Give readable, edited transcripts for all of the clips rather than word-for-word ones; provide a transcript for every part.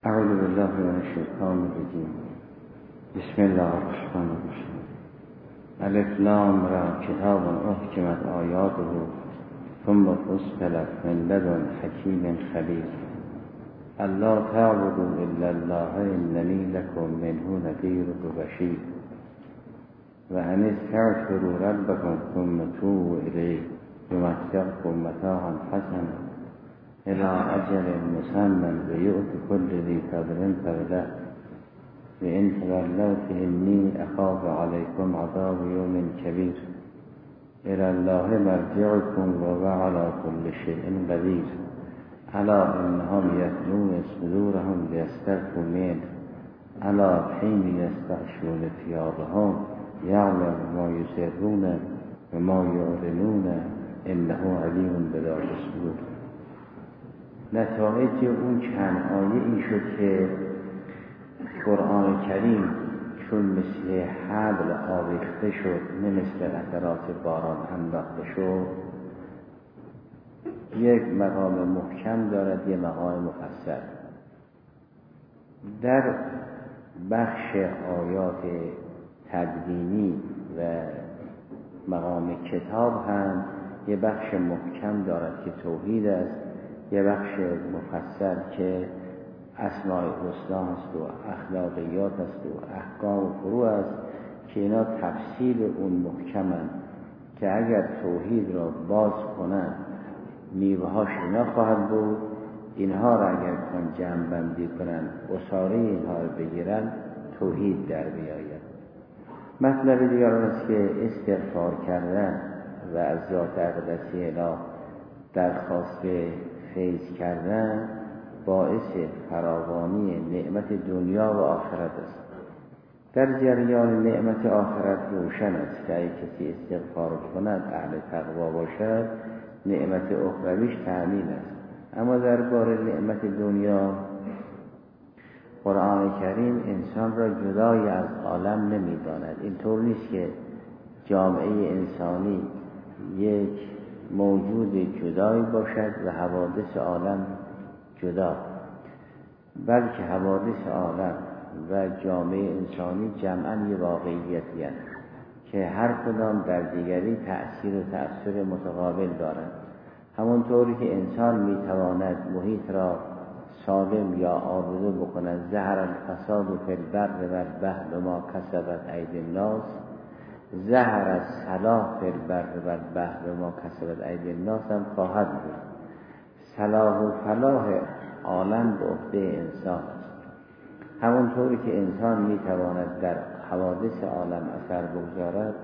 اعوذ بالله من الشیطان الرجیم. بسم الله الرحمن الرحیم. الف لام را کتاب احکمت آیاته ثم فصلت من لدن حکیم خبیر. الا تعبدوا الا الله اننی لکم منه نذیر و بشیر. و ان استغفروا ربکم ثم توبوا الیه یمتعکم متاعا حسنا الى اجل مسمى ويؤت كل ذي فضل فضله وان تولوا فاني اخاف عليكم عذاب يوم كبير. الى الله مرجعكم وهو على كل شيء قدير. الا انهم يثنون صدورهم ليستخفوا منه الا حين يستغشون ثيابهم يعلم ما يسرون وما يعلنون انه عليم بذات الصدور. نتایج اون چند آیه این شد که قرآن کریم چون مثل حبل آویخته شد، نه مثل قطرات باران انداخته شد، یک مقام محکم دارد، یک مقام مفصل. در بخش آیات تدوینی و مقام کتاب هم یک بخش محکم دارد که توحید است، یه بخش مفصل که اسماء الحسنا است و اخلاقیات است و احکام و فروع است که اینا تفصیل اون محکمند که اگر توحید را باز کنند میوه‌هاش اینا خواهد بود. اینها را اگر جمع بندی کنند عصاره اینها را بگیرند توحید در بیاید. مطلب دیگر است که استغفار کردن و از ذات اقدسی اله درخواست فیض کردن باعث فراوانی نعمت دنیا و آخرت است. در جریان نعمت آخرت روشن است که اگه کسی استغفار کند، اهل تقوا باشد، نعمت اخرویش تأمین است. اما درباره نعمت دنیا قرآن کریم انسان را جدای از عالم نمی‌داند. اینطور نیست که جامعه انسانی یک موجود جدایی باشد و حوادث عالم جدا، بلکه حوادث عالم و جامعه انسانی جمعاً یه واقعیتی است که هر کدام در دیگری تأثیر و تأثیر متقابل دارند. همونطوری که انسان میتواند محیط را سالم یا آلوده بکند. ظهر الفساد فی البر والبحر ما کسبت ایدی الناس، ظهر الصلاح فی البر والبحر ما کسبت ایدی الناس هم خواهد بود. صلاح و فلاح عالم به عهده انسان است. همونطوری که انسان میتواند در حوادث عالم اثر بگذارد،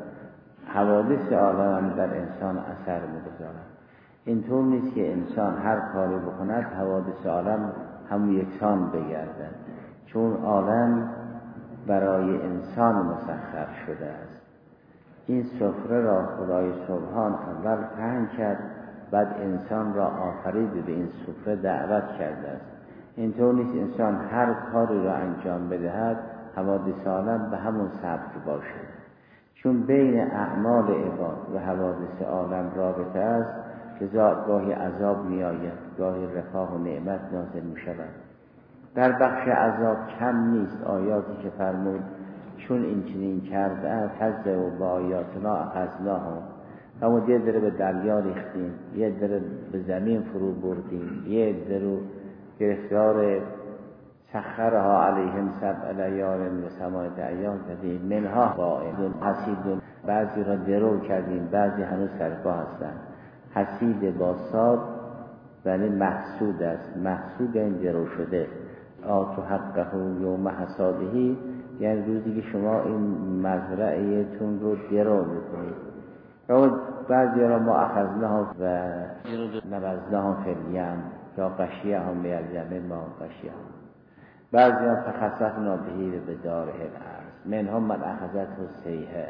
حوادث عالم هم در انسان اثر میگذارد. اینطور نیست که انسان هر کاری بکند حوادث عالم هم یکسان بگردد، چون عالم برای انسان مسخر شده است. این سفره را خدای سبحان اول پهن کرد، بعد انسان را آفرید و به این سفره دعوت کرده است. اینطور نیست انسان هر کاری را انجام بدهد حوادث عالم به همون سبک باشد، چون بین اعمال عباد و حوادث عالم رابطه است که گاهی عذاب می آید، گاهی رفاه و نعمت نازل می شود. در بخش عذاب کم نیست آیاتی که فرمود چون این چنین کرده کذبوا بآیاتنا اخذناهم. اما یه دره به دریا ریختیم، یه دره به زمین فرو بردیم، یه دره گرفتار سخرها علیهم سبع لیال و ثمانیة ایام کردیم منها قائم حصید. بعضی را درو کردیم، بعضی هنوز سرپا هستند. حصید با صاد یعنی محسود است، محسود این درو شده. آتو حقه یوم حصادهی، یعنی روزی که شما این مزرعه‌تون رو درو میکنید. و بعضی را ما اخذناها و نبذناها فی الیم یا غشیه هم بیالیم ما غشیه هم. بعضی ها فخسفنا بهی و بداره الارض منهم من اخذته الصیحه.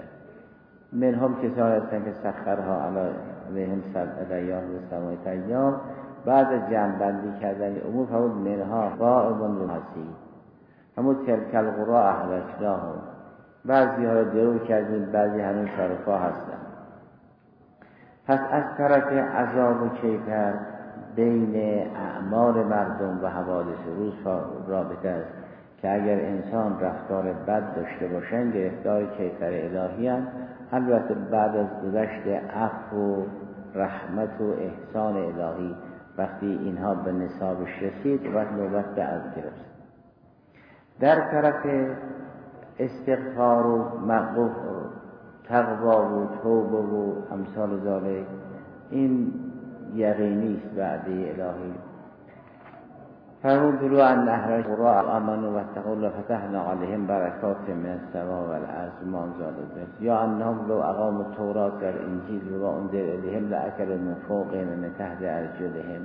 منهم کسانی هستند که سخرها علیهم سبع لیال و ثمانیة ایام. بعد از جمع کردن امور فرمود منها قائم و حصید. همون تلک القری اهلکناهم. بعضی ها را درو کردیم، بعضی هنوز سرپا هستند. پس از طرف عذاب و کیفر بین اعمال مردم و حوادث روز رابطه است که اگر انسان رفتار بد داشته باشند گرفتار کیفر الهی هستند. البته بعد از گذشت عفو و رحمت و احسان الهی وقتی اینها به نصابش رسید وقت نوبت به عفو گرفت. در طرف استغفار و تقوا و توبه و امثال ذالک این یقینی است وعده الهی. فرمود بلو ان اهل القرى آمنوا واتقوا لفتحنا عليهم برکات من السماء والارض ما انزل یا انهم لو اقاموا التوراة والانجیل وما انزل الیهم لاکلوا من فوقهم من تحت ارجلهم.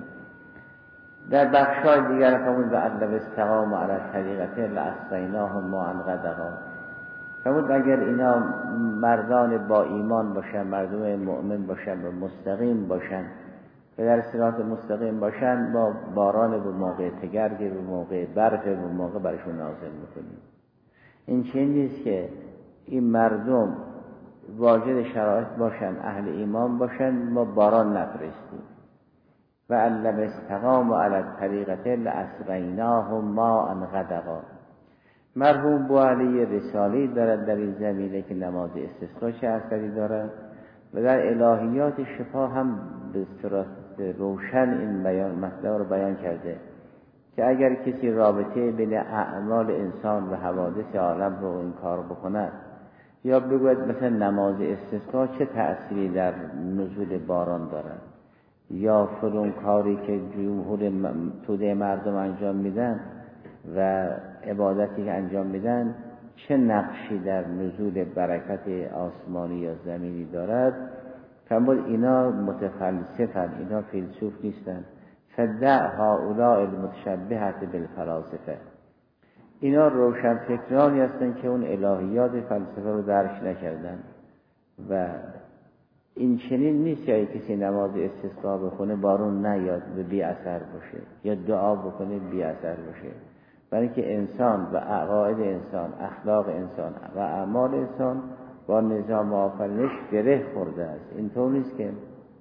در بخشای دیگر فرمود و ان لو استقاموا علی الطریقة لاسقیناهم ماء غدقا. فرمود اگر اینا مردان با ایمان باشن، مردم مؤمن باشن و مستقیم باشن و در صراط مستقیم باشن، با باران به موقع تگرگ، به موقع برف، به موقع برشون نازل میکنیم. این چیزی نیست که این مردم واجد شرایط باشن، اهل ایمان باشن، ما باران نفرستیم. و علم استقام و علی الطریقة لاسقیناهم ماء غدقا. مرحوم بوعلی رسالی دارد در این زمینه که نماز استسقا چه اثری دارد و در الهیات شفا هم به صورت روشن این مطلب رو بیان کرده که اگر کسی رابطه بین اعمال انسان و حوادث عالم رو این کار بکند یا بگوید مثلا نماز استسقا چه تأثیری در نزول باران دارد یا فلان کاری که جمهور توده مردم انجام میدن و عبادتی که انجام میدن چه نقشی در نزول برکت آسمانی یا زمینی دارد. فرمود اینا متفلسفن، اینا فیلسوف نیستن. فدع هؤلاء المتشبهة بالفلاسفه. اینا روشن فکرانی هستن که اون الهیات فلسفه رو درک نکردن و این چنین نیست که کسی نماز استسقا بخونه بارون نیاد و بی اثر باشه یا دعا بکنه بی اثر باشه، برای اینکه انسان و عقاید انسان، اخلاق انسان و اعمال انسان با نظام آفرینش گره خورده است. اینطور نیست که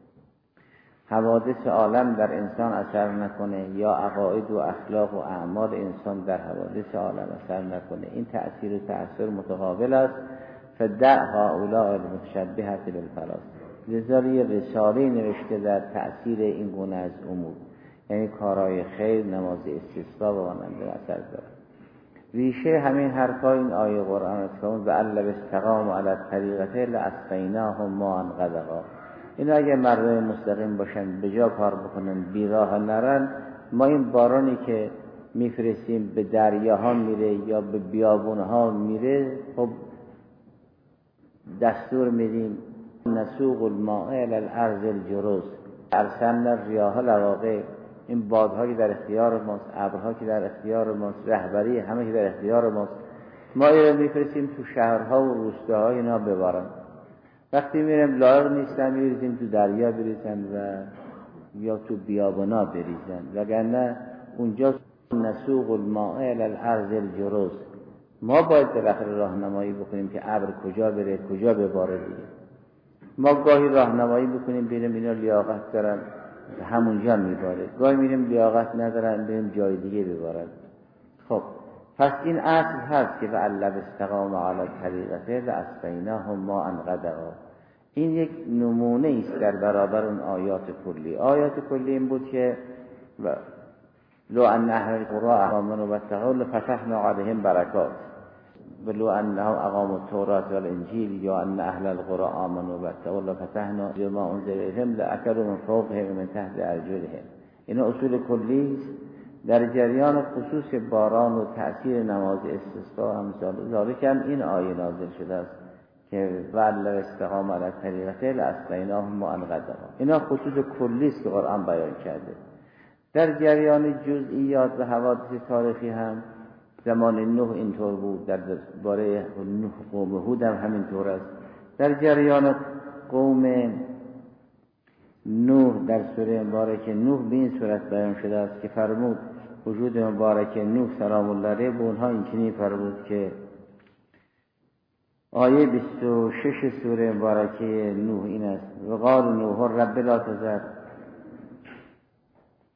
حوادث عالم در انسان اثر نکنه یا عقاید و اخلاق و اعمال انسان در حوادث عالم اثر نکنه. این تأثیر و تأثیر متقابل است. فدع هؤلاء المتشبهة بالفلاسفه. لذا رساله نوشته در تأثیر این گونه از امور، یعنی کارهای خیر، نماز استسقا و مانند اثر داره. ریشه همین حرفا این آیه قرآن است که و علو استقام علی الطریقة لاسقیناهم ماء غدقا. اینا اگه مردم مستقیم باشن، به جا کار بکنن، بی راه نرن، ما این بارانی که میفرستیم به دریاها میره یا به بیابونها میره، خب دستور میدیم نسوق الماء الی الارض الجرز ارسلنا الرياح لواقع. این بادها که در اختیار ماست، ابرها که در اختیار ماست، رهبری همه که در اختیار ماست. ما اینا میفرستیم تو شهرها و روستاها اینا ببارن. وقتی میریم لایق نیستن میریزیم تو دریا بریزن و یا تو بیابانا بریزن، وگرنه اونجا نسوق الماء الی الارض الجرز. ما باید بالاخره راهنمایی بکنیم که ابر کجا بره، کجا بباره دیگه. ما گاهی راهنمایی بکنیم ببینیم اینا لیاقت دارن همونجا میباره، گاهی میریم لیاقت ندارن بریم جای دیگه ببارن. خب پس این اصل هست که علو استقام علی الطریقة لاسقیناهم ماء غدقا. این یک نمونه است در برابر اون آیات کلی. آیات کلی این بود که لو ان اهل القرى آمنوا واتقوا لفتحنا عليهم برکات ولو انهم اقاموا التوراة والانجیل یا ان اهل القرى آمنوا واتقوا لفتحنا ما انزل الیهم لاکلوا من فوقهم ومن تحت ارجلهم. این اصول کلی است. در جریان خصوص باران و تأثیر نماز استسقا امثال ذالک هم این آیه نازل شده است که علو استقام علی الطریقة لاسقیناهم ماء غدقا. اینا خصوص کلی است که قرآن بیان کرده. در جریان جزئیات و حوادث تاریخی هم زمان نوح اینطور بود، در باره قوم هود هم همینطور است. در جریان قوم نوح در سوره مبارکه نوح به این صورت بیان شده است که فرمود وجود مبارکه نوح سلام الله علیه به اونها این چنین فرمود که آیه 26 سوره مبارکه نوح این است: و قال نوح رب لا تذر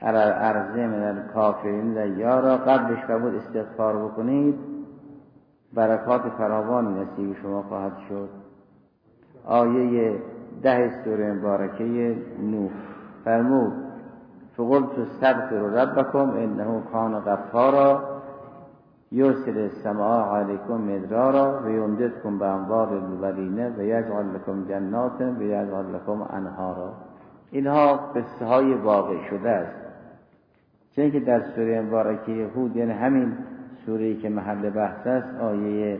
عرضه من الکافرین دیارا، قبلش فرمود استغفار بکنید برکات فراوان نصیب شما خواهد شد. آیه 10 سوره مبارکه نوح فرمود فقلت استغفروا ربکم انه کان غفارا یرسل السماء علیکم مدرارا و یمددکم باموال البنین و یجعل لکم جنات و یجعل لکم انهارا. اینها قصه های واقع شده است، چون که در سوره مبارکه هود، یعنی همین سوره‌ای که محل بحث است، آیه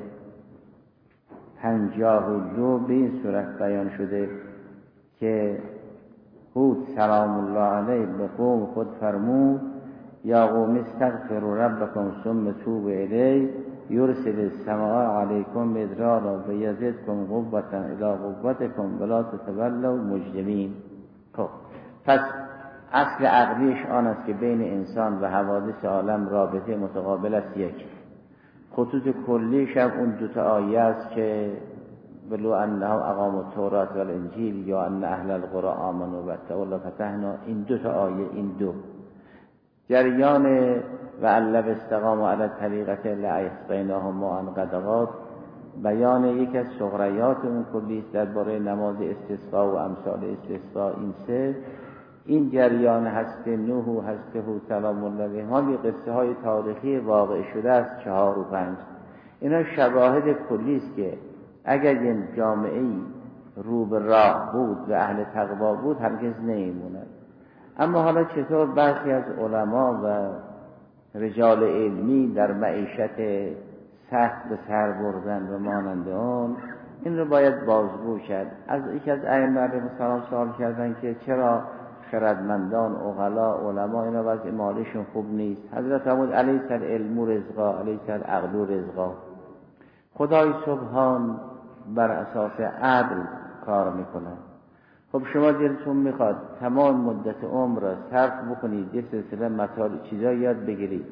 52 به این صورت بیان شده که هود سلام الله علیه به قوم خود فرمود یا قوم استغفروا ربکم ثم توبوا الیه یرسل السماء علیکم مدرارا و یزدکم قوة الی قوتکم ولا تتولوا مجرمین. خب پس اصل عقلیش آن است که بین انسان و حوادث عالم رابطه متقابل است. یک خطوط کلیش هم اون دوتا آیه است که ولو انهم اقاموا التوراة والانجیل یا ان اهل القرى آمنوا واتقوا فتحنا، این دوتا آیه، این دو جریان و علب استقاموا علی الطریقة لاسقیناهم ماء غدقا، بیان یک از صغریات اون کلی درباره نماز استسقا و امثال استسقا. این سه، این جریان هست نوح و هست هود سلام الله علیهما، یه قصه های تاریخی واقع شده است 4 و 5. اینا شواهد کلی است که اگر یه جامعه‌ای رو به راه بود و اهل تقوا بود هرگز نمیموند. اما حالا چطور برخی از علما و رجال علمی در معیشت سخت به سر بردن و مانند آن، این رو باید بازگو کرد. از یکی از ائمه علیهم السلام سوال کردن که چرا خردمندان، عقلا، علما اینا وضع مالشون خوب نیست؟ حضرت فرمود الیس العلم رزقا الیس العقل رزقا. خدای سبحان بر اساس عدل کار میکنه. خب شما دلتون میخواد تمام مدت عمر را صرف بکنید یه سلسله مطالب چیزا یاد بگیرید،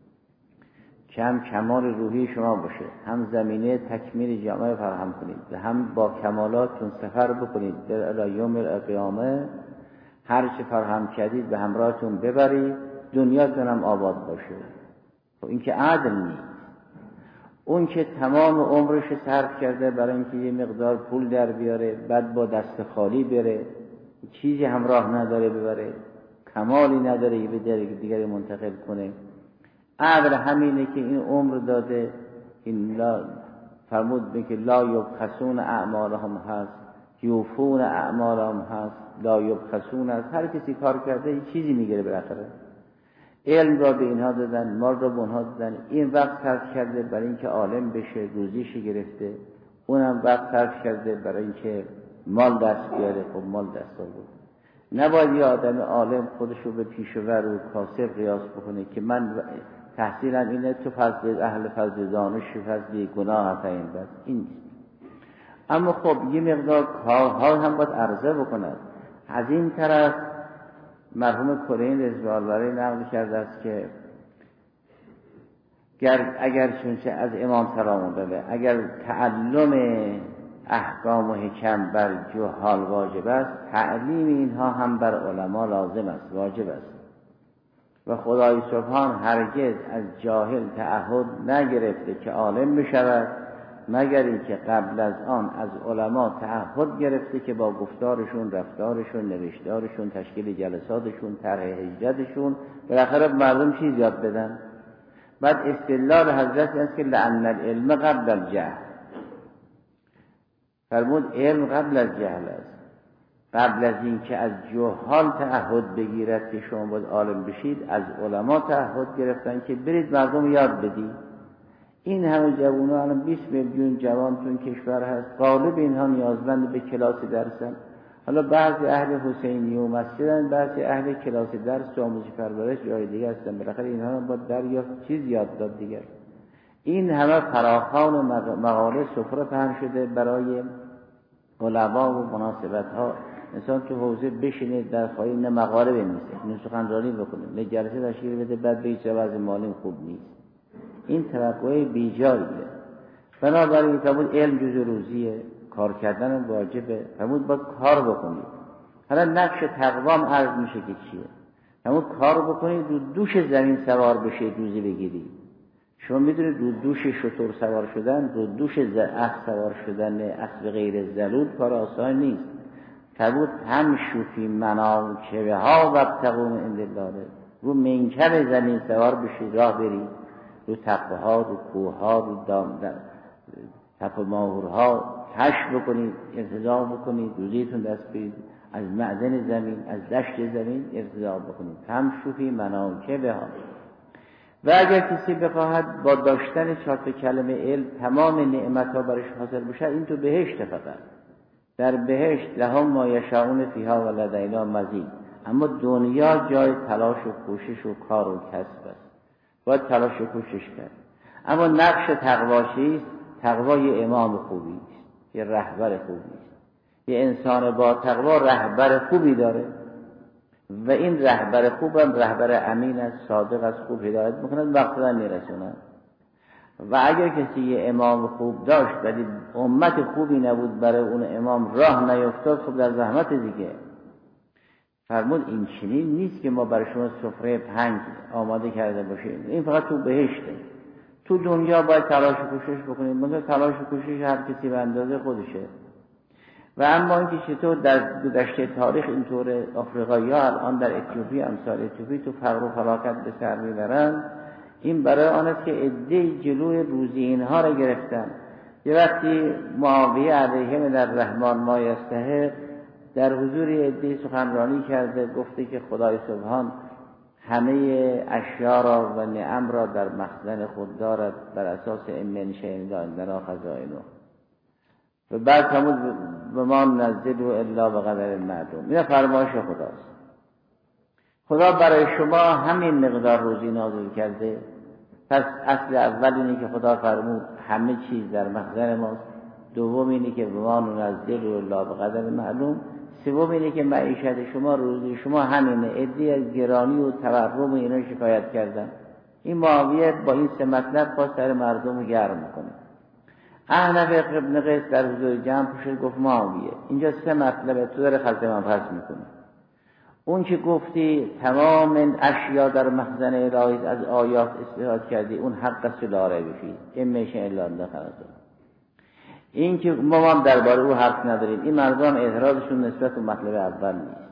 کمال روحی شما باشه، هم زمینه تکمیل جامعه فراهم کنید و هم با کمالاتون سفر بکنید در یوم القیامه، هر چه فراهم کردید به همراهتون ببرید، دنیاتون هم آباد باشه. خب این که عدل نیست. اون که تمام عمرش صرف کرده برای اینکه یه مقدار پول در بیاره، بعد با دست خالی بره، چیزی همراه نداره ببره، کمالی نداره به جای دیگری منتقل کنه. عدل همینه که این عمر داده، این لا فرمود به که لا یبخسون اعمالهم هست، یوفون اعمالهم هست، لا یبخسون هست. هر کسی کار کرده یه چیزی میگیره بالاخره. علم را به اینها دادن، مال را به اونها دادن. این وقت صرف کرده برای اینکه عالم بشه، روزیش گرفته. اونم وقت صرف کرده برای اینکه مال دست بیاره. خب مال دست آورد. نباید یه آدم عالم خودش رو به پیشور و کاسب قیاس بکنه که من تحصیلم اینه، تو فضل اهل فضل دانش فضل گناه هست. این بس این نیست. اما خب یه مقدار کارها هم باید عرضه بکنه. از این طرف مرحوم کلین رضوان الله نقل کرده است که اگر چونچه از امام سلام الله اگر تعلم احکام و حکم بر جهال واجب است، تعلیم اینها هم بر علما لازم است، واجب است. و خدای سبحان هرگز از جاهل تعهد نگرفته که عالم بشود، مگر اینکه قبل از آن از علما تعهد گرفته که با گفتارشون، رفتارشون، نوشتارشون، تشکیل جلساتشون، طرح هجرتشون بالاخره مردم چیز یاد بدن. بعد استدلال حضرت است که لأن العلم قبل الجهل، فرمود علم قبل از جهل است. قبل از این که از جهال تعهد بگیرد که شما باید عالم بشید، از علما تعهد گرفتن که برید مردم یاد بدید. این همه جوانان، الان 20 میلیون جوان تو این کشور هست، غالب اینها نیازمند به کلاس درسن. حالا بعضی اهل حسینی و مسجدن، بعضی اهل کلاس درس و آموزش پرورش جای دیگه هستن. بالاخره اینها رو باید دریافت چیز یاد داد دیگر. این همه فراخوان و مقاله سفره پهن شده برای علما و مناسبت ها. انسان تو حوزه بشینه در خواهی نه مقاله بنویسه، نه سخنرانی بکنه، نه جلسه تشکیل بده، بعد بگه چه وضع مالیم خوب نیست. این توقع بیجاریه. بنابراین فرمود علم جز روزیه، کار کردن واجبه. فرمود باید کار بکنید. حالا نقش تقوام عرض میشه که چیه؟ همون کار بکنید رو دوش زمین سوار بشید روزی بگیرید. شما میدونید رو دوش شتر سوار شدن، رو دوش اسب سوار شدن اسب غیر ذلول کار آسان نیست. تبود هم شوفی مناکبه ها و ابتقوا من عند الله، رو منکب زمین سوار بشید راه برید، رو تپه ها، رو کوه ها، رو تپه ماهورها کشف بکنید، انتظام بکنید، روزیتون دست برید، از معدن زمین، از دشت زمین انتظام بکنید. هم شوفی مناکبه ها. و اگر کسی بخواهد با داشتن 4 کلمه علم تمام نعمت ها برش حاصل بشه، این تو بهشت فقط. در بهشت لهم ما یشاءون فیها و لدینا مزید. اما دنیا جای تلاش و کوشش و کار و کسب است، باید تلاش و کوشش کرد. اما نقش تقوا چیست؟ تقوا یه امام خوبی است، یه رهبر خوبی است. یه انسان با تقوا رهبر خوبی داره و این رهبر خوبم رهبر امین است، صادق است، خوب هدایت میکند، مقصد میرسوند. و اگر کسی یه امام خوب داشت ولی امت خوبی نبود برای اون امام راه نیفتاد، خب در زحمت دیگه. فرمود این چنین نیست که ما برای شما سفره 5 آماده کرده باشیم، این فقط تو بهشته. تو دنیا باید تلاش و کوشش بکنید، مثلا تلاش و کوشش هر کسی به اندازه خودشه. و اما اینکه چطور در گذشته تاریخ اینطور آفریقایی‌ها الان در اتیوپی، امثال اتیوپی تو فقر و فلاکت به سر میبرن، این برای آن است که عده‌ای جلوی روزی اینها را گرفتن. یه وقتی معاویه علیه در رحمان ما یستحق در حضور عده‌ای سخنرانی کرده، گفته که خدای سبحان همه اشیا را و نعم را در مخزن خود دارد بر اساس امن شیء عندنا خزائنه. و بعد فرمود و ما ننزل الا بقدر معلوم. این فرمایش خداست. خدا برای شما همین مقدار روزی نازل کرده. پس اصل اول اینه که خدا فرمود همه چیز در مخزن ماست. دوم اینه که ما ننزل الا بقدر معلوم. سوم اینه که معیشت شما، روزی شما همینه. عده‌ای از گرانی و تورم و اینا شکایت کردن. این معاویه با این 3 مطلب با سر مردم رو گرم میکنه. احنف ابن قیس در حضور جمع پوشید، گفت معاویه اینجا 3 مطلبه، تو داره خلط من پس میکنه. اون که گفتی تمام اشیا در مخزن الهی از آیات استفاده کردی، اون حق است لا ریب فیه اما شاء الله دخلت. این که ما هم درباره او حرف نداریم، این مردم اعتراضشون نسبت به مطلب اول نیست.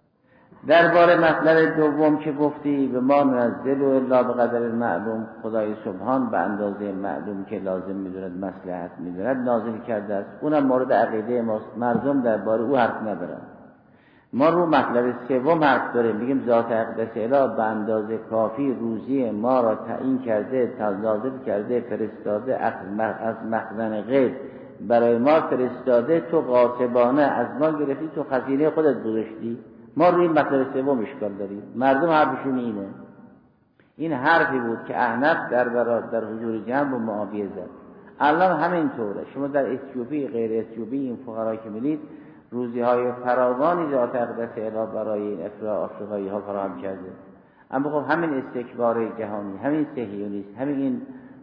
درباره مطلب دوم که گفتی به ما ننزل الا بقدر معلوم، خدای سبحان به اندازه معلوم که لازم میدوند، مصلحت میدوند نازل کرده است، اونم مورد عقیده ماست. مردم درباره او حرف ندارن. ما رو مطلب سوم حرف داریم، میگیم ذات اقدس اله به اندازه کافی روزی ما را تعیین کرده، نازل کرده، فرستاده، از مخزن غیب برای ما فرستاده، تو غاصبانه از ما گرفتی، تو خزینه خودت گذاشتی. ما روی مطلب سوم اشکال داریم. مردم حرفشون اینه. این حرفی بود که احنف در حضور جمع و معاویه زد. الان همین طوره. شما در اتیوپی، غیر اتیوپی، این فقرا که می‌بینید روزی‌های فراوانی ذات اقدس اله برای این آفریقایی ها فراهم کرده. اما خب همین استکبار جهانی، همین صهیونیست، همین این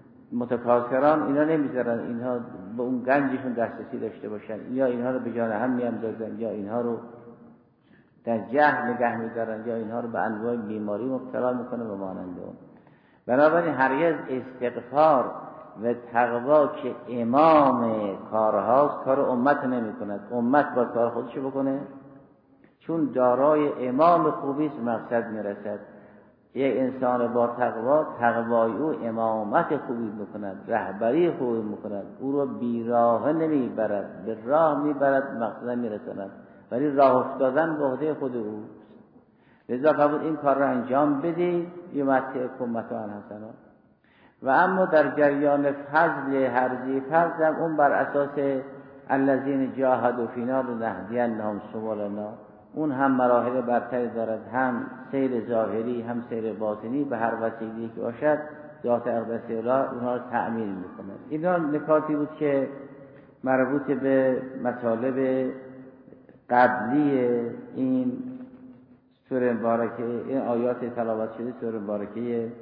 متکاسران اینا نمیذارن اینها به اون گنجشون دسترسی داشته باشن، یا اینها رو به جان هم میاندازن، یا اینها رو در جهل نگه می‌دارن، یا اینها رو به انواع بیماری مبتلا میکنه و مانند اون. بنابراین هرگز استغفار و تقوا که امام کارهاست کار امت نمی‌کند. امت با کار خودش بکنه، چون دارای امام خوبی است مقصد میرسد. یک انسان با تقوا، تقوای او امامت خوبی می‌کند، رهبری خوبی می‌کند، او رو بیراه نمیبرد، به راه میبرد، مقصد میرساند. ولی راه افتادن به عهده خود اوست. لذا قبول این کار را انجام بدید، یمتعکم متاعا حسنا. و اما در جریان فضل هرزی فضل هم اون بر اساس الذین جاهدوا فینا لنهدینهم سبلنا، اون هم مراحل برتری دارد، هم سیر ظاهری هم سیر باطنی، به هر وسیله‌ای که باشد ذات اقدس اله اونها رو تأمین می‌کند. اینا نکاتی بود که مربوط به مطالب قبلی این سوره مبارکه، این آیات تلاوت شده سوره مبارکه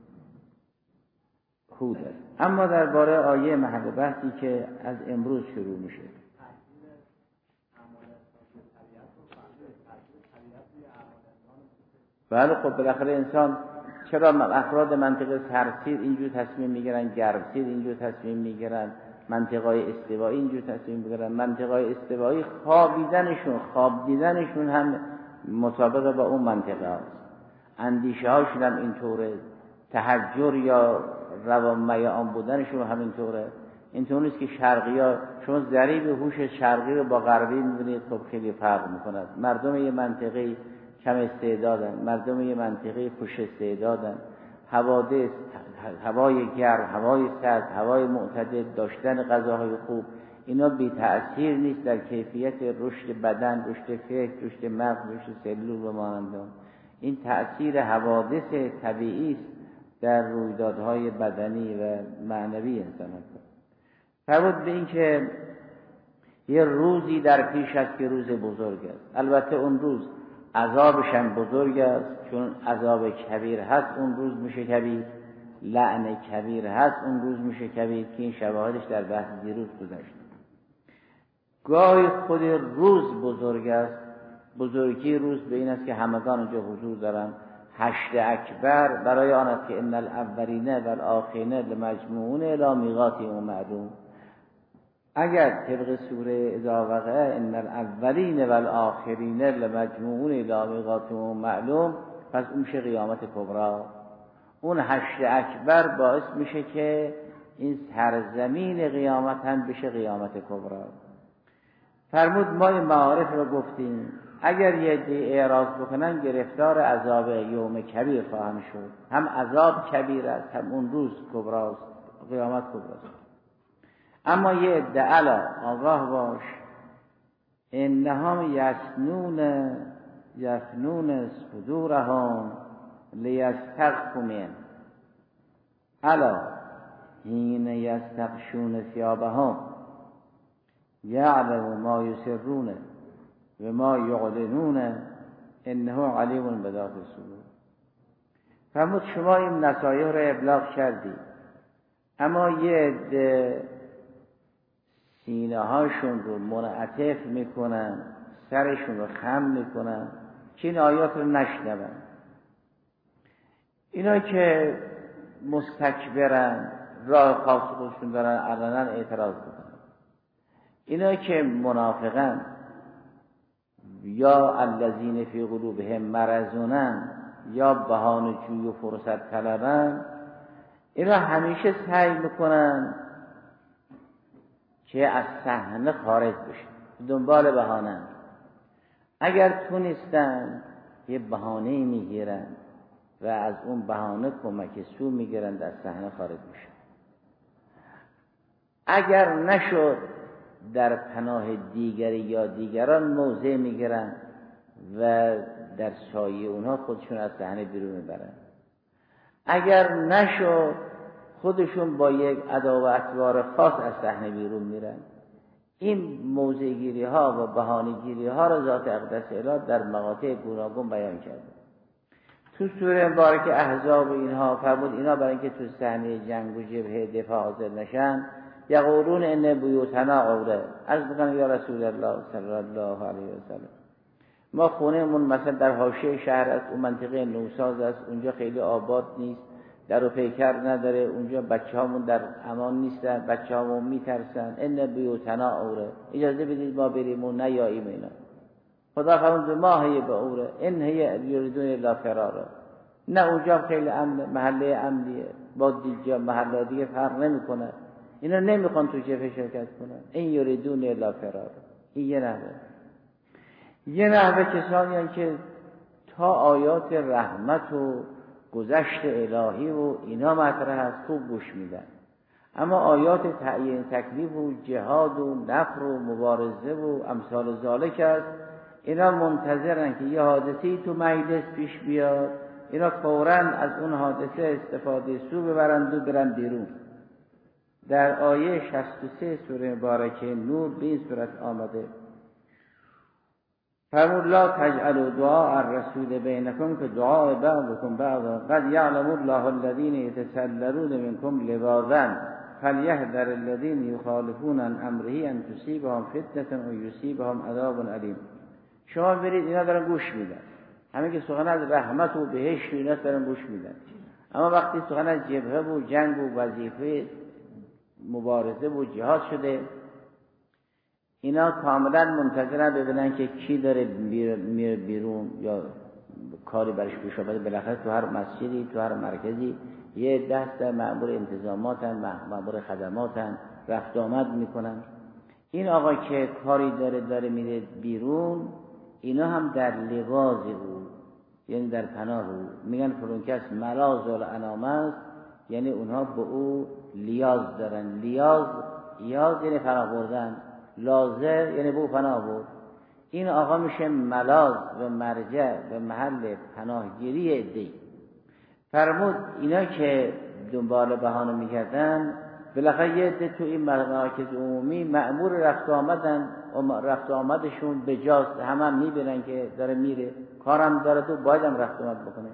هود است. اما درباره آیه محل بحثی که از امروز شروع میشه، بله خب بالاخره انسان چرا افراد منطقه سردسیر اینجور تصمیم میگیرن، گرمسیر اینجور تصمیم میگیرن، منطقه‌های استوایی اینجور تصمیم میگیرن؟ منطقه‌های استوایی خواب دیدنشون هم مطابق با اون منطقه هاست، اندیشه هاشون هم اینطوره، تحجر یا روانمیان بودنشون هم اینطوره. اینطور نیست که شرقی ها، شما ضریب هوش شرقی رو با غربی می‌بینید خب خیلی فرق می‌کند. مردم یه منطقه کم استعدادن، مردم یه منطقه خوش استعدادن، حوادث، هوای گرم، هوای سرد، هوای معتدل، داشتن غذاهای خوب، اینا بی تأثیر نیست در کیفیت رشد بدن، رشد فکر، رشد مغز، رشد سلول و مانند آن. این تأثیر حوادث طبیعی است در رویدادهای بدنی و معنوی انسان هست. فرمود به این که یه روزی در پیش است که روز بزرگ است. البته اون روز عذابش هم بزرگ است، چون عذاب کبیر هست اون روز میشه کبیر، لعن کبیر هست اون روز میشه کبیر، که این شواهدش در بحث دیروز گذشت. گاهی خود روز بزرگ است. بزرگی روز به این است که همگان اینجا حضور دارن. حشر اکبر برای آن است که ان الاولین والآخرین لمجموعون الی میقات یوم معلوم. اگر طبق سوره اذا وقع ان الاولین والآخرین لمجموعون الی میقات یوم معلوم، پس اون میشه قیامت کبری. اون حشر اکبر باعث میشه که این سرزمین قیامت هم بشه قیامت کبری. فرمود ما این معارف رو گفتیم، اگر یه عده اعراض بکنن گرفتار عذاب یوم کبیر خواهم شد. هم عذاب کبیر است، هم اون روز کبراست، قیامت کبراست. اما یه عده علا آگاه باش، انهم یفنون صدورهم لیستخفوا منه الا حین یستغشون ثیابهم یعلم ما یسرون و ما یعلنون انه علیم بذات الصدور. فرمود شما این نصایح رو ابلاغ کردید، اما یه عده سینه هاشون رو منعطف میکنن، سرشون رو خم میکنن که این آیات رو نشنون. اینا که مستکبرن، راه خاص خودشون دارن، علنا اعتراض میکنن. اینا که منافقن یا الذین فی قلوبهم مرضون یا بهانه جوی و فرصت طلبن، اینا همیشه سعی میکنن که از صحنه خارج بشن، دنبال بهانه. اگر تونستن یه بهانه میگیرن و از اون بهانه کمک سو میگیرن در صحنه خارج بشن. اگر نشد در پناه دیگری یا دیگران موضع میگیرن و در سایه اونها خودشون از صحنه بیرون میبرن. اگر نشد خودشون با یک ادا و اطوار خاص از صحنه بیرون میرن. این موضع گیری ها و بهانه گیری ها را ذات اقدس الهی در مقاطع گوناگون بیان کرده. تو سوره مبارکه احزاب اینها فرمود اینا برای اینکه تو صحنه جنگ و جبهه دفاع حاضر نشن، یقولون ان بیوتنا عوره، از میگن یا رسول الله صلی الله علیه و سلم ما خونهمون مثلا در حاشیه شهر است، اون منطقه نوساز است، اونجا خیلی آباد نیست، در و پیکر نداره، اونجا بچه‌هامون در امان نیستن، بچه‌هامون میترسن، ان بیوتنا عوره، اجازه بدید ما بریم و نیاییم. اینا خدا فرمود ما هی به عوره ان هی یریدون الا فرارا، نه اونجا خیلی امن، محله امنیه، با دیگه محله دیگه فرق نمیکنه. اینا نمیخوان تو جبهه شرکت کنن، این یریدون الا فرارا. این یه نحوه کسانی هستند که تا آیات رحمت و گذشت الهی و اینا مطرح هست خوب گوش میدن، اما آیات تعیین تکلیف و جهاد و نفر و مبارزه و امثال ذالک است، اینا منتظرن که یه حادثه‌ای تو مجلس پیش بیاد، اینا فوراً از اون حادثه استفاده سو ببرند و برن بیرون. در آیه 63 سوره مبارکه نور به این صورت آمده فرمود لا تجعلوا دعاء الرسول بینکم که دعاء بعضکم بعضا قد یعلم الله الذین یتسللون منکم لواذا فلیحذر الذین یخالفون عن امره ان تصیبهم فتنة و یصیبهم عذاب علیم. شما برید اینا دارن گوش میدن، همه که سخن از رحمت و بهشت و اینا دارن گوش میدن. اما وقتی سخن از جبهه و جنگ و وظیفه مبارزه و جهاد شده، اینا کاملا منتظرن ببینن که کی داره میره بیرون یا کاری برش پیش آمده. بالاخره تو هر مسجدی، تو هر مرکزی یه دست مأمور انتظاماتن، مأمور خدماتن، رفت آمد میکنن. این آقا که کاری داره میره بیرون، اینا هم در لباس او، یعنی در پناه او. میگن فلان کس ملاذ الانام است، یعنی اونها به او لیاز دارن. یاز یعنی پناه بردن، لازه یعنی به او پناه برد. این آقا میشه ملاذ و مرجع و محل پناهگیری عده‌ای. فرمود اینا که دنبال بهانه میکردن، بالاخره یه عده تو این مراکز عمومی مأمور رفت آمدن و رفت آمدشون به جاست. هم میبینن که داره میره، کارم داره، تو باید هم رفت آمد بکنه.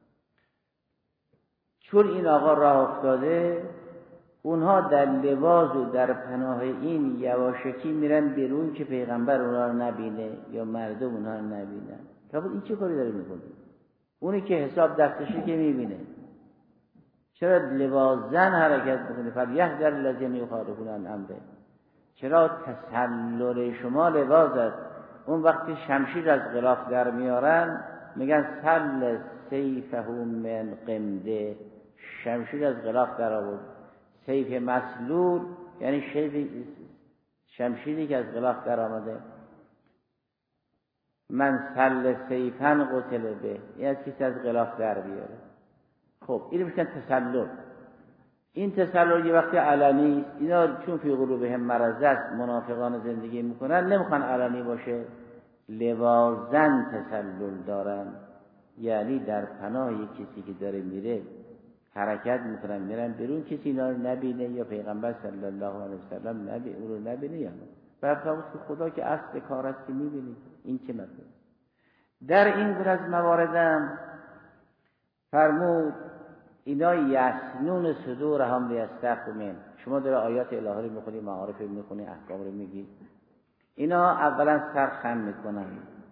چون این آقا راه افتاده، اونها در لباس و در پناه این یواشکی میرن بیرون که پیغمبر اونها رو نبینه یا مردم اونها رو نبینن. که این چه کاری داره میکنه؟ اونی که حساب دستشه که میبینه. چرا لباس زن حرکت میکنه؟ فلیحذر الذین یخالفون عن امره. چرا تسلل شما لباس است؟ اون وقتی شمشیر از غلاف در میارن میگن سل سیفه من قمده، شمشیر از غلاف در آورد. سیف مسلول یعنی شمشیری که از غلاف در آمده. من سل سیفن قتل به، این از کسی از غلاف در بیاره. خب این میشن تسلل. این تسلل یه وقتی علنی است. اینا چون فی قلوبهم مرض است، منافقان زندگی میکنن، نمیخوان علنی باشه، لبازن تسلل دارن، یعنی در پناه کسی که داره میره حرکت میکنن، میرن بیرون، کسی اینا رو نبینه یا پیغمبر صلی الله علیه وسلم او رو نبینه یا نه. برفرمود که خدا که اصل کار است که میبینه. این چه مطلب؟ در این گونه از مواردم فرمود اینا یسنون صدورهم لیستخفوا منه. شما در آیات الهی رو میخونی، معارف رو میخونی، احکام رو میگی، اینا اولا سر خم میکنن.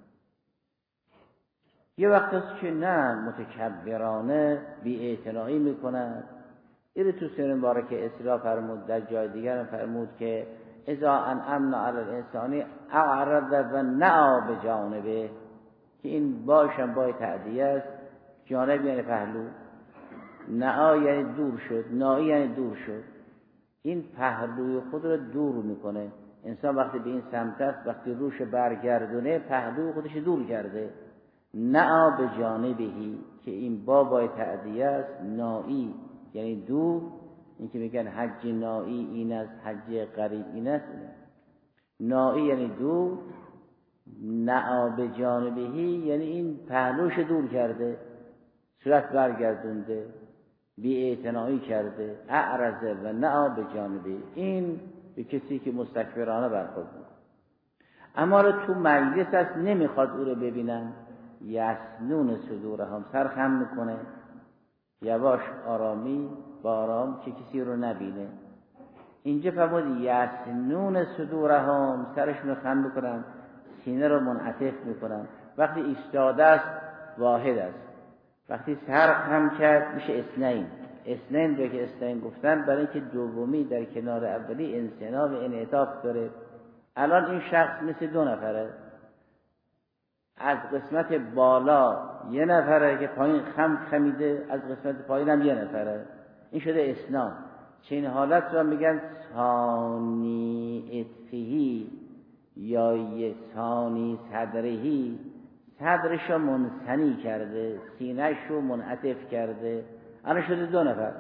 یه وقت است که نه متکبرانه بی اعتنایی میکنن. این تو سوره مبارکه اسراء فرمود، در جای دیگر فرمود که اذا انعمنا علی الانسان اعرض و نأى بجانبه، که این باشم بای تعدیه است. جانب یعنی پهلو، نأى یعنی دور شد، نایی یعنی دور شد. این پهلوی خود رو دور میکنه. انسان وقتی به این سمت است، وقتی روش برگردونه، پهلوی خودش دور کرده. نأى بجانبهی که این بای تعدیه است. نایی یعنی دور. این که میگن حج نایی این است، حج قریب این است. نایی یعنی دور. نأى بجانبهی یعنی این پهلوش دور کرده، صورت برگردونده، بی اعتنایی کرده. اعرض و نأى بجانبهی، این به کسی که مستکبرانه برخورد میکنه. اما رو تو مجلس است، نمیخواد او رو ببینن. یسنون صدورهم، سر خم میکنه یواش، آرامی با آرام که کسی رو نبینه. اینجا فرمود یسنون صدورهم، سرشون رو خم میکنن، سینه رو منعطف میکنن. وقتی ایستاده است واحد است، وقتی سر خم کرد میشه اثنین. اثنین رو که اثنین گفتن برای اینکه دومی در کنار اولی انسناب انعطاف داره. الان این شخص مثل دو نفره، از قسمت بالا یه نفره که پایین خمیده، از قسمت پایین هم یه نفره. این شده اسنان. چین حالت رو میگن ثانی اطفهی یا یه ثانی صدرهی. صدرش رو منثنی کرده، سینهش رو منعطف کرده. الان شده دو نفر.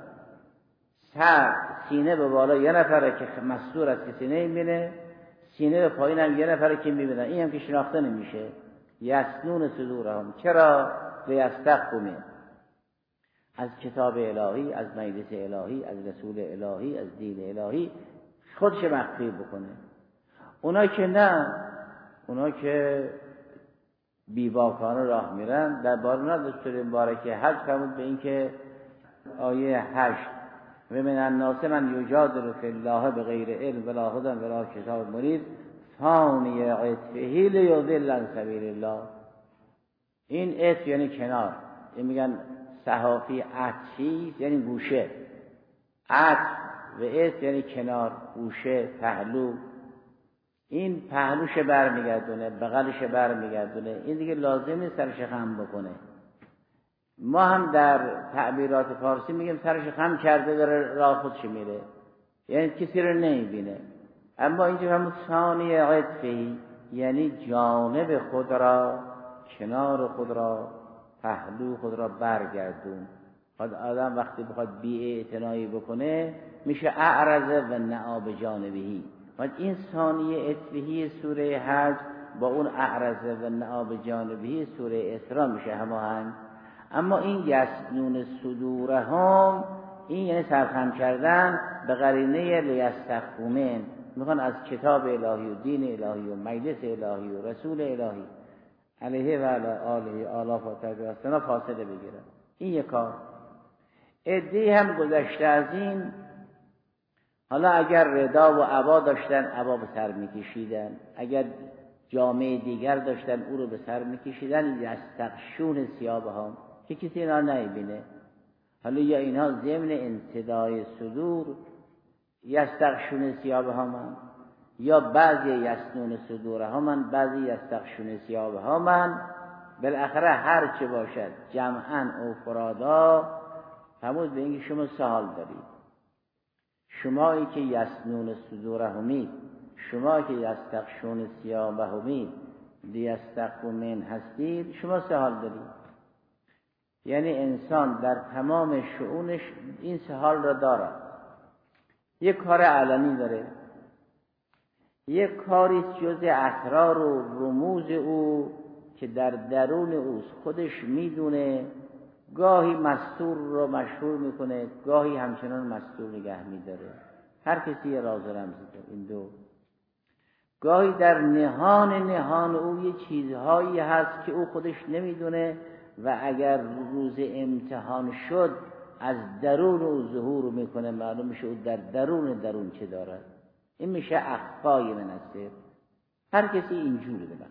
سینه به بالا یه نفره که مستور از که سینه میبینه، سینه به پایین هم یه نفره که میبینه. این هم که شناخته نمیشه. یسنون صدورهم، چرا؟ لیستخفوا منه، از کتاب الهی، از مجلس الهی، از رسول الهی، از دین الهی خودش مخفی بکنه. اونا که نه، اونا که بیباکانه راه میرن. در بارنا دستور مبارکه حج فرمود به این که آیه 8 و من الناس من یجادل فی الله بغیر علم ولا هدی ولا کتاب منیر ثانی عطفه لیضل عن سبیل الله. این ات یعنی کنار. این میگن صحافی عطفی یعنی گوشه. عطف و ات یعنی کنار، گوشه، پهلو. این پهلوش برمیگردونه، بغلش برمیگردونه. این دیگه لازم نیست سرش خم بکنه. ما هم در تعبیرات فارسی میگیم سرش خم کرده داره راه خودش میره، یعنی کسی رو نمیبینه. اما اینجا همون ثانی عطفی یعنی جانب خود را، کنار خود را، پهلو خود را برگردون. آدم وقتی بخواد بی‌اعتنایی بکنه میشه اعرض و نعا بجانبهی. این ثانی عطفی سوره حج با اون اعرض و نعا بجانبهی سوره اسراء میشه هماهنگ. اما این یسنون صدورهم، این یعنی سرخم کردن به قرینه لیستخفوا من، میخوان از کتاب الهی و دین الهی و مجلس الهی و رسول الهی علیه و علی آله آلاف و تبیاستنا فاصله بگیرن. این یک کار. عده‌ای هم گذشته از این، حالا اگر ردا و عبا داشتن عبا به سر میکشیدن، اگر جامعه دیگر داشتن او رو به سر میکشیدن، یستغشون ثیابهم که کسی اینا نمیبینه. حالا یا اینها ضمن انتدای صدور یستغشون ثیابهم، یا بعضی یسنون صدورهم، بعضی یستغشون ثیابهم. بالاخره هر چه باشد جمعاً او فرادا همون به اینکه شما سهال دارید. شمایی که یسنون صدورهمید، شما که یستغشون ثیابهمید لیستخفوا من هستید، شما سهال دارید. یعنی انسان در تمام شؤونش این سهال را دارد. یک کار علنی داره، یک کاری جز اسرار و رموز او که در درون اوست، خودش میدونه. گاهی مستور رو مشهور میکنه، گاهی همچنان مستور نگه میداره. هر کسی یه راز و رمزی داره. این دو گاهی در نهان او یه چیزهایی هست که او خودش نمیدونه و اگر روز امتحان شد از درون او ظهور میکنه، معلوم میشه او در درون چه دارد. این میشه اخفای من السر. هر کسی اینجوری بگه.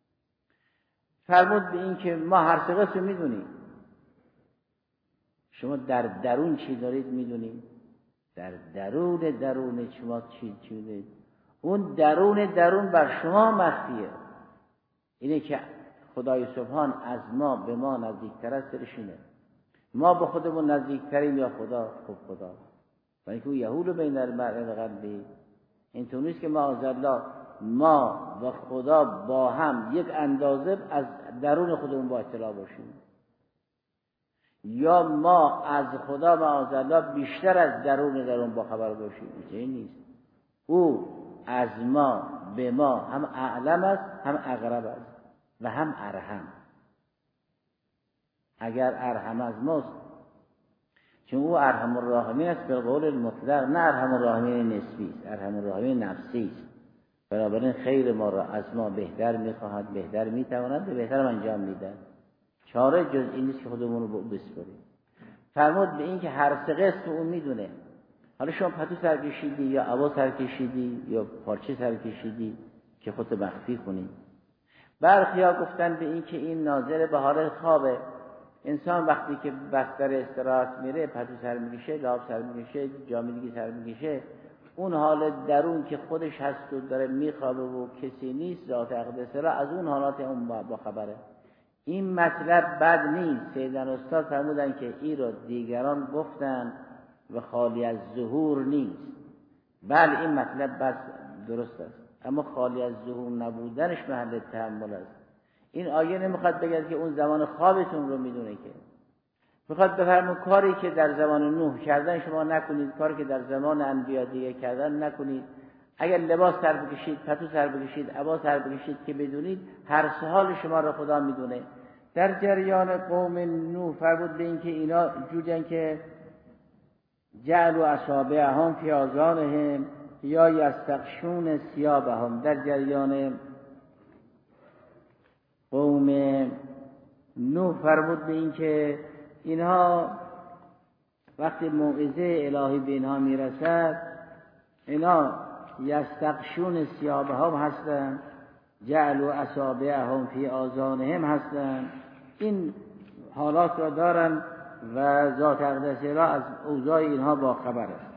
فرمود به این که ما هر سه قسم میدونیم. شما در درون چی دارید میدونیم. در درون شما چی دارید. اون درون بر شما مخفیه. اینه که خدای سبحان از ما به ما نزدیکتر است. درشینه ما به خودمون نزدیکتریم یا خدا؟ خب خدا. و اینکه یهود بین المرء و قلبی، اینطور نیست که معاذالله ما و خدا با هم یک اندازه از درون خودمون با اطلاع باشیم، یا ما از خدا معاذالله بیشتر از درون با خبر باشیم. این نیست. او از ما به ما هم اعلم است، هم اقرب است و هم ارحم. اگر ارحم از ماست، چون او ارحم الراحمین است به قول المطلق، نه ارحم الراحمین نسبی است، ارحم الراحمین نفسی است. بنابراین خیر ما را از ما بهتر میخواهد، بهتر میتواند، به بهتر انجام میدن. چاره جز این نیست که خودمون رو بسپاریم. فرمود به این که هر سه قسم اون میدونه. حالا شما پتو سر کشیدی یا عبا سر کشیدی یا پارچه سر کشیدی که خودت مخفی کنی. برخیا گفتن به این که این ناظر به حال خوابه. انسان وقتی که بستر استراحت میره پتو سر میکشه، لحاف سر میکشه، جامه دیگه سر میکشه، اون حال درون که خودش هست و داره میخوابه و کسی نیست، ذات اقدس را از اون حالات اون با خبره. این مطلب بد نیست. سیدن استاد فرمودن که این رو دیگران گفتن و خالی از ظهور نیست. بله این مطلب بس درست است، اما خالی از ظهور نبودنش محل تأمل است. این آیه نمیخواد بگه که اون زمان خوابتون رو میدونه، که میخواد بفرمون کاری که در زمان نوح کردن شما نکنید، کاری که در زمان انبیا دیگه کردن نکنید. اگر لباس سر بکشید، پتو سر بکشید، عبا سر بکشید، که بدونید هر سه حال شما رو خدا میدونه. در جریان قوم نوح فرمود به این که اینا جوریان که جعلوا اصابعهم فی آذانهم یا یستغشون ثیابهم. در جریان قوم نوح فرمود به این که اینها وقتی موعظه الهی به اینها میرسد، اینا یستغشون ثیابهم هستند، جعلوا اصابعهم فی آذانهم هستند. این حالات را دارن و ذات اقدس را از اوضاع اینها با خبر است.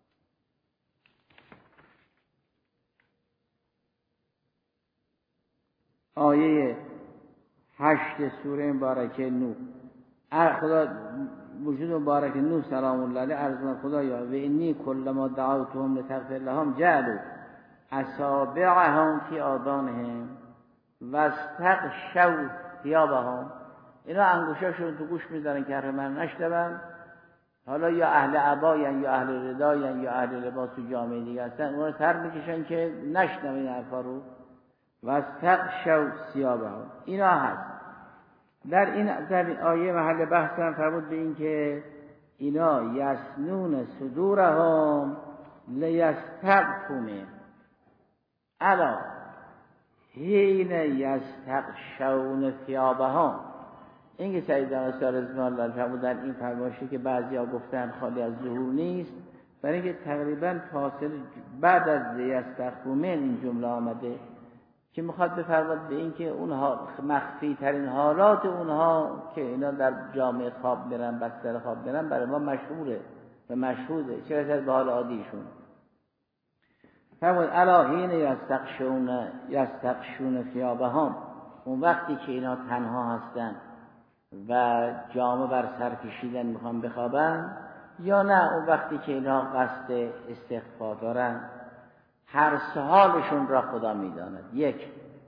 آیه 8 سوره مبارکه نوح. خدا وجود مبارک نوح سلام الله علیه عرض من خدایا و انی کلما دعوتهم لتغفر لهم جعلوا اصابعهم فی آذانهم واستغشوا ثیابهم. اینا انگشتاشون تو گوش میذارن که حرف من نشنون. حالا یا اهل عباین یا اهل رداین یا اهل لباس و جامعه دیگه هستن، اونا رو تر میکشن که نشنون این حرفا رو. واستغشوا ثیابهم. اینا هست. در این آیه محل بحثم فرمود به این که اینا یسنون صدورهم لیستغفوا منه الا حین یستغشون ثیابهم. این که سید ناصر رضوان الله فرمودن این فرمایشی که بعضیا گفتن خالی از ظهور نیست، برای اینکه تقریبا فاصله بعد از یستغفوا منه این جمله آمده که میخواد بفرماد به این که اونها مخفی ترین حالات اونها که اینا در جامعه خواب میرن، بستر خواب میرن، برای ما مشهوره و مشهوده، چه رسد به حال عادیشون. فرمود الا حین یستغشون ثیابهم، اون وقتی که اینا تنها هستن و جامه بر سر کشیدن میخوان بخوابن، یا نه اون وقتی که اینا قصد استغفار دارن. هر سه حالشون را خدا میداند. یک،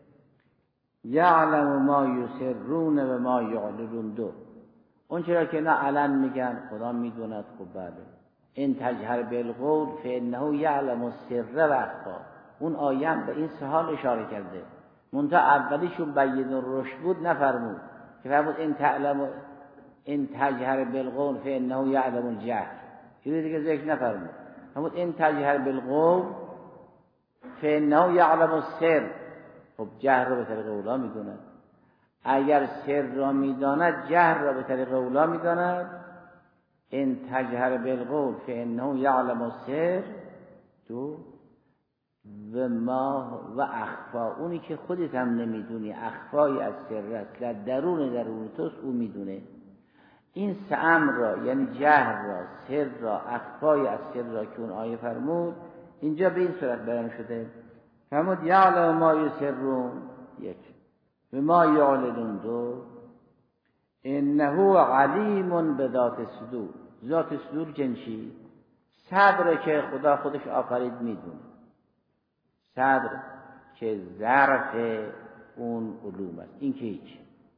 یعلم ما یسرون و ما یعلنون. دو، اون چرا که اینا علن میگن خدا میدوند. خب بله، این تجهر بالقول فانه یعلم السر و اخفا. اون آیه هم به این سه حال اشاره کرده. منتها اولیشون بین الرشد بود نفرمود که فرمود این تجهر بالقول فانه یعلم الجهر. چیزی دیگه ذکر نفرمود. فرمود این تجهر بالقول فانه یعلم السر. خب جهر را به طریق اولا میداند. اگر سر را میداند جهر را به طریق اولا میداند. این تجهر بالقول فانه یعلم السر. دو، و ما و اخفا، اونی که خودت هم نمیدونی اخفای از سر است، در درون توست، او میدونه. این سه امر را، یعنی جهر را، سر را، اخفای از سر را که اون آیه فرمود، اینجا به این صورت بیان شده. فرمود یعلم ما یسرون، یک، و ما یعلنون. دو، انه علیم بذات الصدور. ذات صدور جنشی صدر که خدا خودش آفرید میدونه. صدر که ظرف اون علوم است. این که هیچ.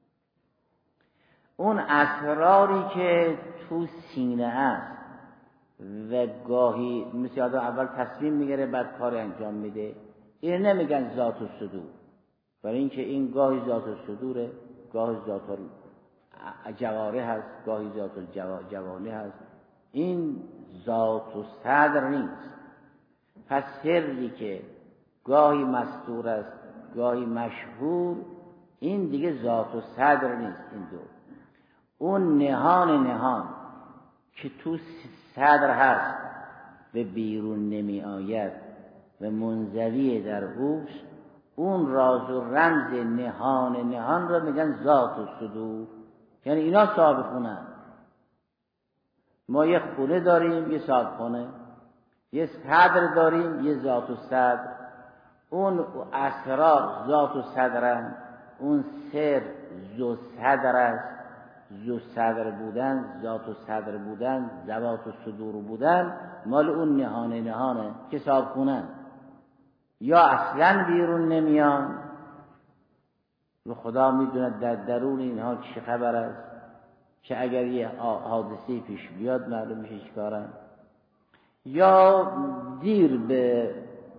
اون اسراری که تو سینه است و گاهی مثل آدم اول تصمیم میگیره بعد کار انجام میده، این نمیگن ذات الصدور، برای اینکه این گاهی ذات الصدوره، گاهی ذات الجوارح هست، گاهی ذات الجوانح هست. این ذات الصدر نیست. پس سری که گاهی مستور است گاهی مشهور، این دیگه ذات الصدر نیست. این دو، اون نهان که تو صدر هست و بیرون نمی آید و منزوی در اوست، اون راز و رمز نهان را میگن ذات الصدور. یعنی اینا صاحب خونه. ما یه خونه داریم، یه صاحب خونه، یه صدر داریم، یه ذات الصدر. اون اسرار ذات الصدرن، اون سر ذو صدر است. ذو صدر بودن، ذات الصدر بودن، ذوات الصدور بودن، مال اون نهانه که صاحب خونه، یا اصلا بیرون نمیان و خدا میدونه در درون اینها چه خبر است، که اگر یه حادثه پیش بیاد معلوم میشه چیکارن، یا دیر به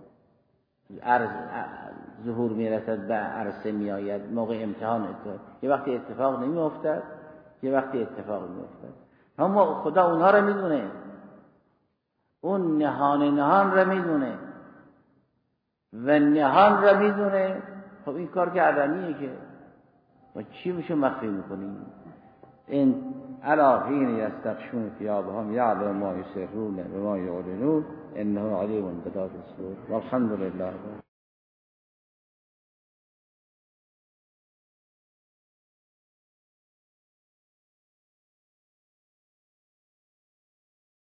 ظهور میرسد، به عرصه میآید، موقع امتحان یه وقتی اتفاق نمیافتد، یه وقتی اتفاق میافتد. اما خدا اونها رو میدونه، اون نهان رو میدونه و نهان رو میدونه. خب این کار که علنیه که ما چی میشه مخفی میکنیم؟ این الا حین یستغشون ثیابهم یعلم ما یسرون و ما یعلنون انه علیم بذات الصدور. والحمد لله.